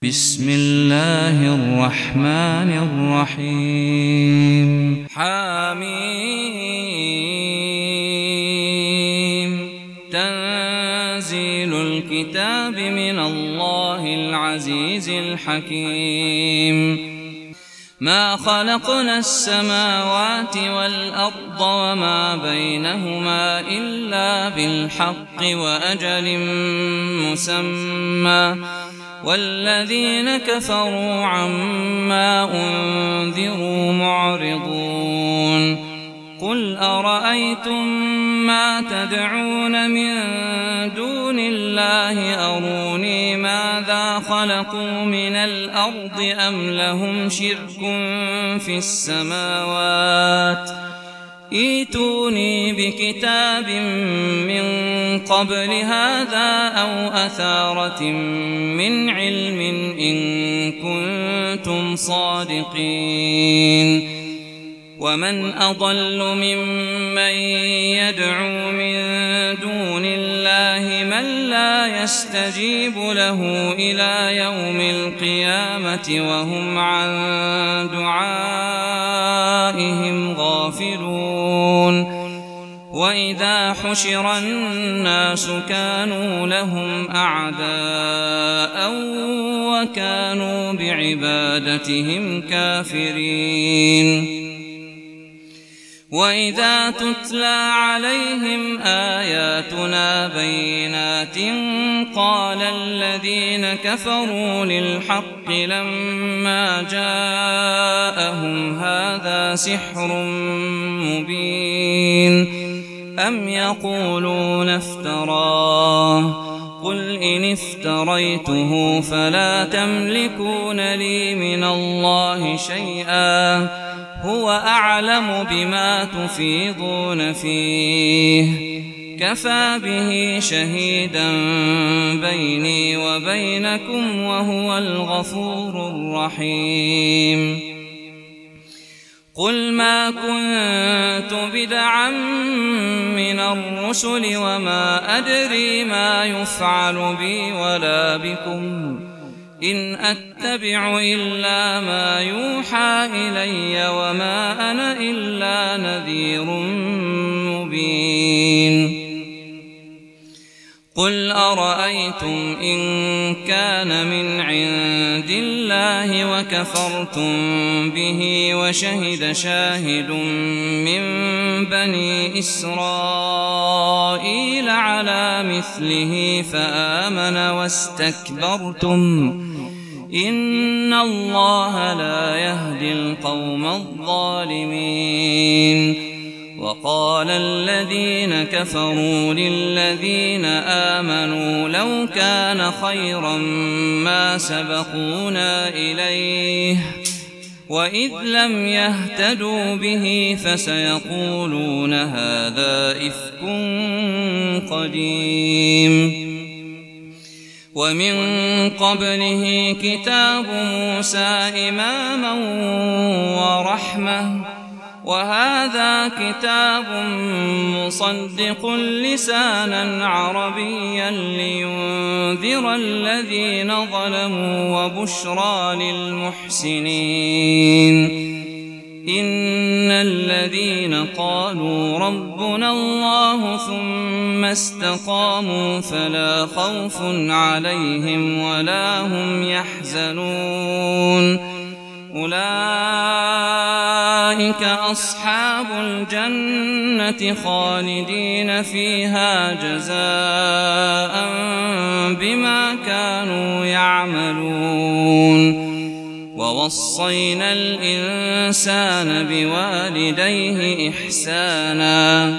بسم الله الرحمن الرحيم حميم تنزيل الكتاب من الله العزيز الحكيم ما خلقنا السماوات والأرض وما بينهما إلا بالحق وأجل مسمى والذين كفروا عما أنذروا معرضون قل أرأيتم ما تدعون من دون الله أروني ماذا خلقوا من الأرض أم لهم شرك في السماوات ائتوني بكتاب من قبل هذا أو أثارة من علم إن كنتم صادقين ومن أضل ممن يدعو من دون الله من لا يستجيب له إلى يوم القيامة وهم عن دعائهم غافلون وإذا حشر الناس كانوا لهم أعداء وكانوا بعبادتهم كافرين وإذا تتلى عليهم آياتنا بينات قال الذين كفروا للحق لما جاءهم هذا سحر مبين أم يقولون افتراه قل إن افتريته فلا تملكون لي من الله شيئا هو أعلم بما تفيضون فيه كفى به شهيدا بيني وبينكم وهو الغفور الرحيم قل ما كنت بدعا من الرسل وما أدري ما يفعل بي ولا بكم إن أتبع إلا ما يوحى إلي وما أنا إلا نذير مبين قل أرأيتم إن كان من عند الله وكفرتم به وشهد شاهد من بني إسرائيل على مثله فآمن واستكبرتم إن الله لا يهدي القوم الظالمين وقال الذين كفروا للذين آمنوا لو كان خيرا ما سبقونا إليه وإذ لم يهتدوا به فسيقولون هذا إفك قديم ومن قبله كتاب موسى إماما ورحمة وهذا كتاب مصدق لسانا عربيا لينذر الذين ظلموا وبشرى للمحسنين إن الذين قالوا ربنا الله ثم استقاموا فلا خوف عليهم ولا هم يحزنون أولئك أصحاب الجنة خالدين فيها جزاء بما كانوا يعملون ووصينا الإنسان بوالديه إحسانا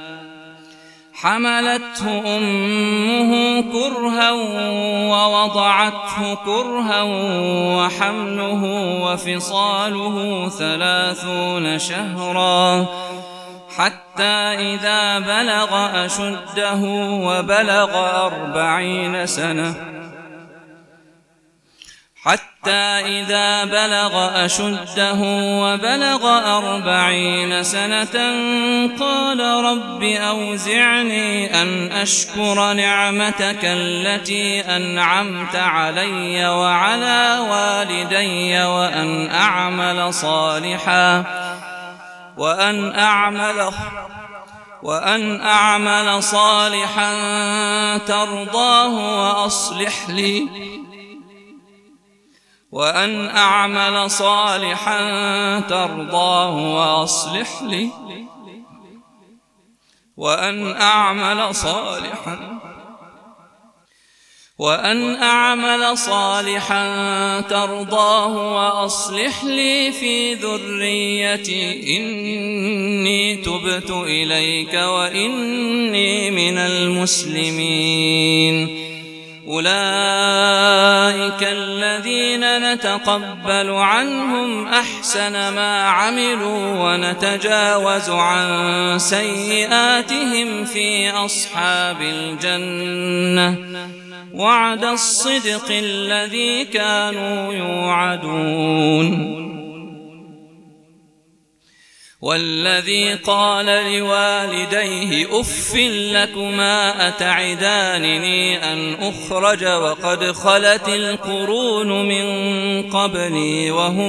حملته أمه كرها ووضعته كرها وحمله وفصاله 30 شهرا حتى إذا بلغ أشده وبلغ 40 سنة حتى إذا بلغ أشده وبلغ 40 سنة قال رب أوزعني أن أشكر نعمتك التي أنعمت علي وعلى والدي وأن أعمل صالحا ترضاه وأصلح لي في ذريتي إني تبت إليك وإني من المسلمين. أولئك الذين نتقبل عنهم أحسن ما عملوا ونتجاوز عن سيئاتهم في أصحاب الجنة وعد الصدق الذي كانوا يوعدون. والذي قال لوالديه أف لكما أتعدانني أن أخرج وقد خلت القرون من قبلي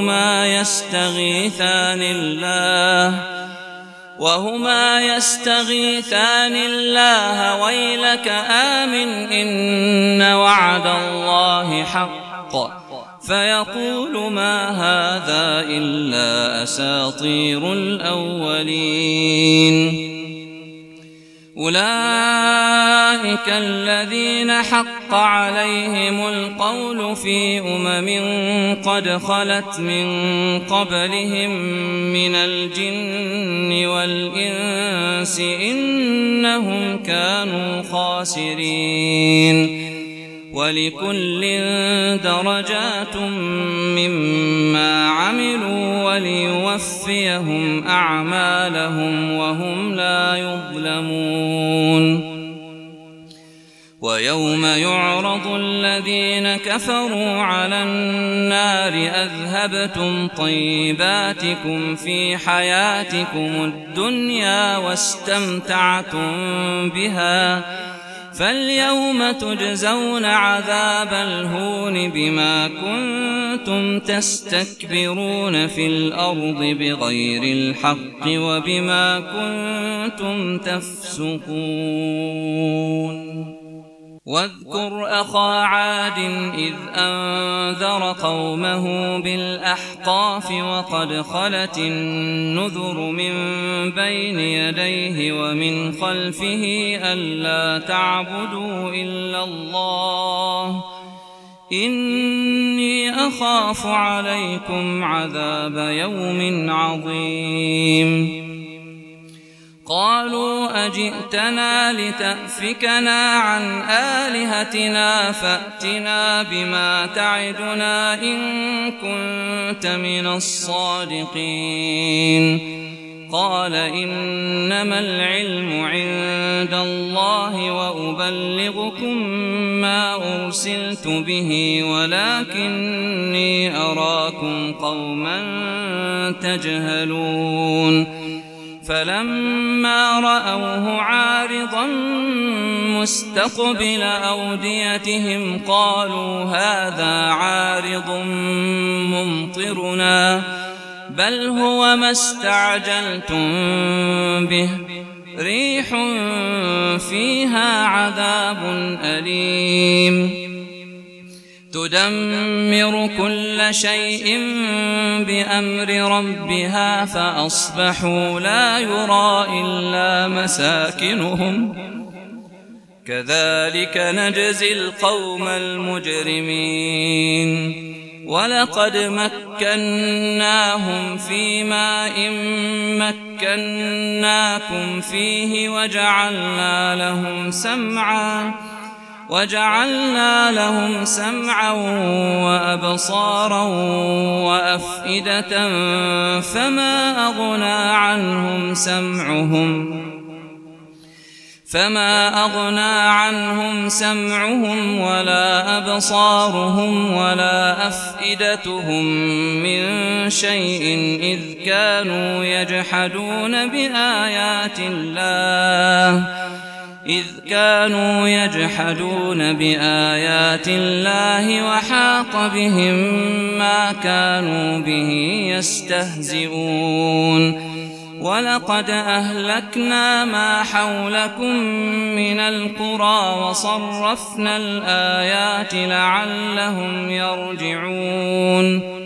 وهما يستغيثان الله ويلك آمن إن وعد الله حق فيقول ما هذا إلا أساطير الأولين. أولئك الذين حق عليهم القول في قد خلت من قبلهم من الجن والإنس إنهم كانوا خاسرين. ولكل درجات مما عملوا وليوفيهم أعمالهم وهم لا يظلمون. ويوم يعرض الذين كفروا على النار أذهبتم طيباتكم في حياتكم الدنيا واستمتعتم بها فاليوم تجزون عذاب الهون بما كنتم تستكبرون في الأرض بغير الحق وبما كنتم تفسقون. واذكر أخا عاد إذ أنذر قومه بالأحقاف وقد خلت النذر من بين يديه ومن خلفه ألا تعبدوا إلا الله إني أخاف عليكم عذاب يوم عظيم. قالوا أجئتنا لتأفكنا عن آلهتنا فأتنا بما تعدنا إن كنت من الصادقين. قال إنما العلم عند الله وأبلغكم ما أرسلت به ولكني أراكم قوما تجهلون. فلما رأوه عارضا مستقبل أوديتهم قالوا هذا عارض ممطرنا بل هو ما استعجلتم به ريح فيها عذاب أليم تدمر كل شيء بأمر ربها فأصبحوا لا يرى إلا مساكنهم كذلك نجزي القوم المجرمين. ولقد مكناهم في ماء مكناكم فيه وجعلنا لهم سمعا وأبصارا وأفئدة فما أغنى عنهم سمعهم ولا أبصارهم ولا أفئدتهم من شيء إذ كانوا يجحدون بآيات الله وحاق بهم ما كانوا به يستهزئون ولقد أهلكنا ما حولكم من القرى وصرفنا الآيات لعلهم يرجعون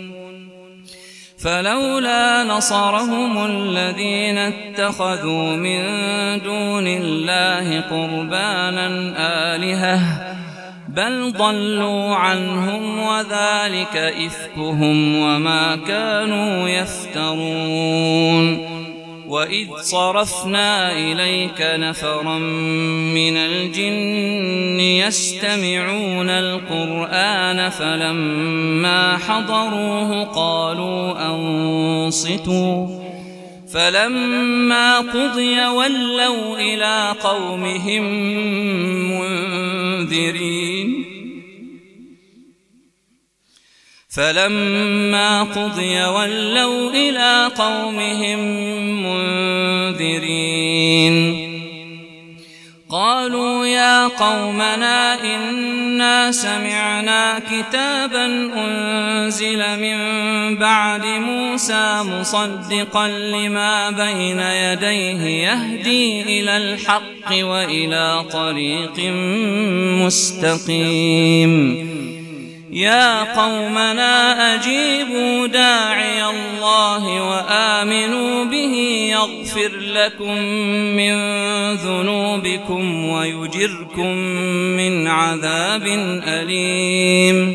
فلولا نصرهم الذين اتخذوا من دون الله قربانا آلهة بل ضلوا عنهم وذلك إفكهم وما كانوا يفترون وإذ صرفنا إليك نفرا من الجن يستمعون القرآن فلما حضروه قالوا أنصتوا فلما قضي ولوا إلى قومهم منذرين قالوا يا قومنا إنا سمعنا كتابا أنزل من بعد موسى مصدقا لما بين يديه يهدي إلى الحق وإلى طريق مستقيم يا قومنا أجيبوا داعي الله وآمنوا به يغفر لكم من ذنوبكم ويجركم من عذاب أليم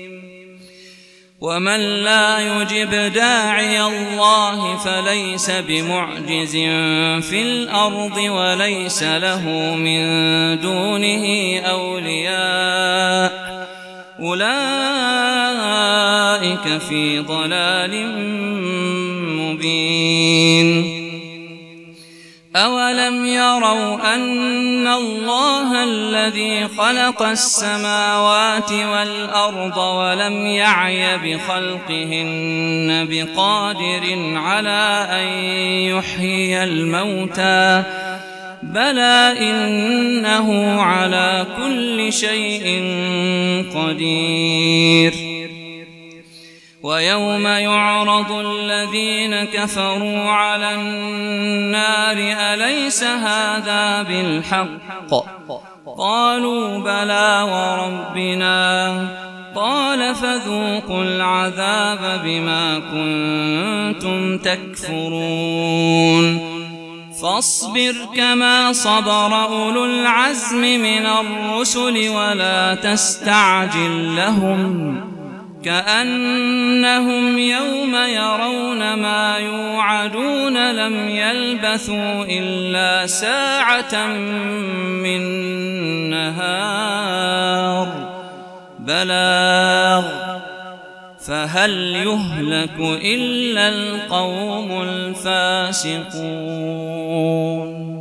ومن لا يجب داعي الله فليس بمعجز في الأرض وليس له من دونه أولياء أولئك في ضلال مبين أولم يروا أن الله الذي خلق السماوات والأرض ولم يعي بخلقهن بقادر على أن يحيي الموتى بلى إنه على كل شيء قدير ويوم يعرض الذين كفروا على النار أليس هذا بالحق قالوا بلى وربنا قال فذوقوا العذاب بما كنتم تكفرون فاصبر كما صبر أولو العزم من الرسل ولا تستعجل لهم كأنهم يوم يرون ما يوعدون لم يلبثوا إلا ساعة من نهار بلاغ فهل يهلك إلا القوم الفاسقون